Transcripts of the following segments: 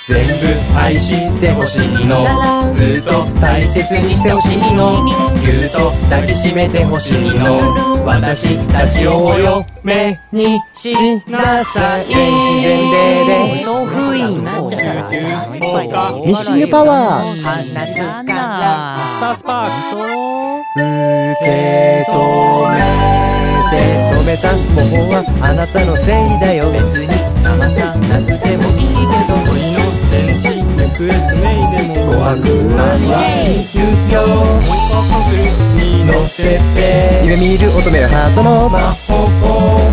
全部愛してほしいの、ずっと大切にしてほしいの、ぎゅっと抱きしめてほしいの、私たちをお嫁にしなさい。全自然で送風員なんちゃら西湯パワー夏からスタースパーク受け止めて染めた桃はあなたのせいだよ。別に生さなくてもいいけど、 恋の天気行方不明でも琥珀はいるよ。 もう一個パズルに乗せて夢見る乙女のハートの魔法を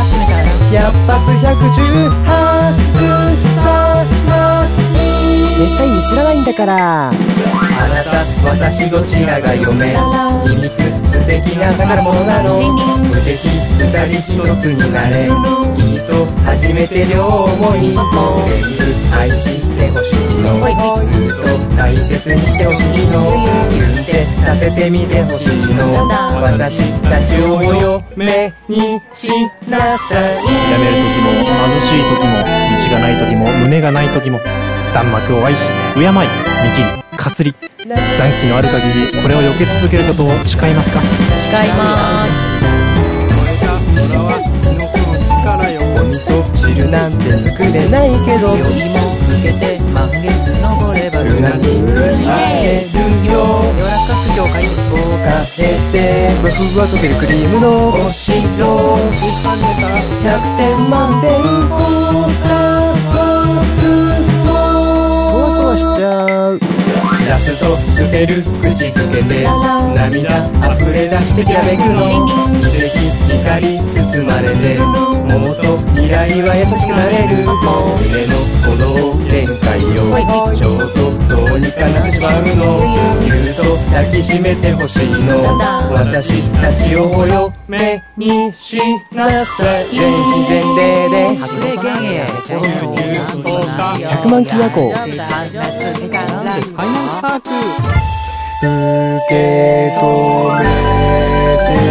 100発110発さない絶対ミスらないんだから。 あなた私どちらが嫁、秘密素敵な宝物なの、無敵二人一つになれ、きっと初めて両思い、全部愛してほしいの、ずっと大切にしてほしいの、キュンってさせてみてほしいの、私たちをお嫁にしなさい。 やめる時も貧しい時も道がない時も胸がない時も、弾幕を愛し敬い見切りかすり、残機のある限りこれを避け続けることを誓いますか？ 誓います。 空はキノコの力よ。 お味噌汁なんて作れないけど、 夜にも更けて満月昇ればルナにあげるよ。 柔らかく境界をかけてふわとけるクリームのお城、100点満点合格、 そわそわしちゃう。 ラストスペル口づけて涙溢れ出してきらめくの、奇跡光包まれてもっと未来は優しくなれる、夢の鼓動限界よ、ちょっとどうにかなってしまうの、ぎゅっと抱きしめてほしいの、私たちをお嫁にしなさい。全自然で白麗幻影や 100万キヤコファイナルスパーク受け止めて